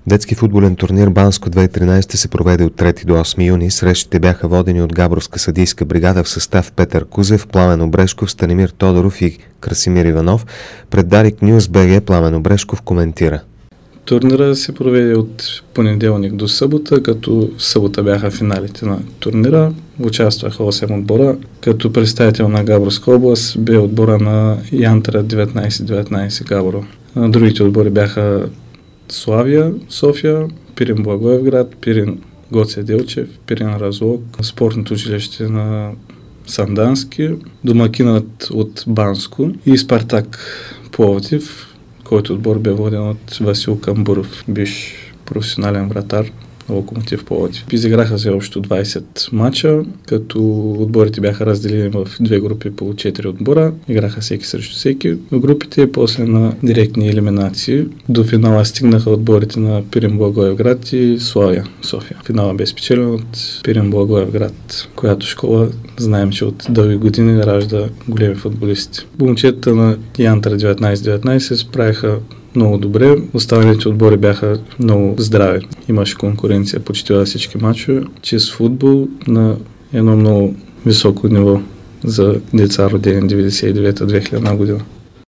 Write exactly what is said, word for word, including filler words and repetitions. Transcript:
Детски футболен турнир Банско две хиляди и тринадесета се проведе от трети до осми юни. Срещите бяха водени от Габровска съдийска бригада в състав Петър Кузев, Пламен Обрешков, Станимир Тодоров и Красимир Иванов. Пред Дарик Нюз БГ Пламен Обрешков коментира. Турнира се проведе от понеделник до събота, като в събота бяха финалите на турнира. Участваха осем отбора, като представител на Габровска област бе отбора на Янтара деветнадесет деветнадесет Габрово. Другите отбори бяха Славия, София, Пирин Благоевград, Пирин Гоце Делчев, Пирин Разлог, спортното училище на Сандански, домакинът от Банско и Спартак Пловдив, който отбор бе воден от Васил Камбуров, бивш професионален вратар на Локомотив Пловдив. Изиграха се общо двадесет мача, като отборите бяха разделени в две групи по четири отбора. Играха всеки срещу всеки в групите и после на директни елиминации. До финала стигнаха отборите на Пирин Благоевград и Славия, София. Финала бе спечелен от Пирин Благоевград, която школа знаем, че от дълги години ражда големи футболисти. Момчетата на Янтара деветнадесет деветнадесет справиха много добре. Останалите отбори бяха много здрави. Имаше конкуренция почти във всички мачове. Чист футбол на едно много високо ниво за деца родени деветдесет и девета - две хиляди година.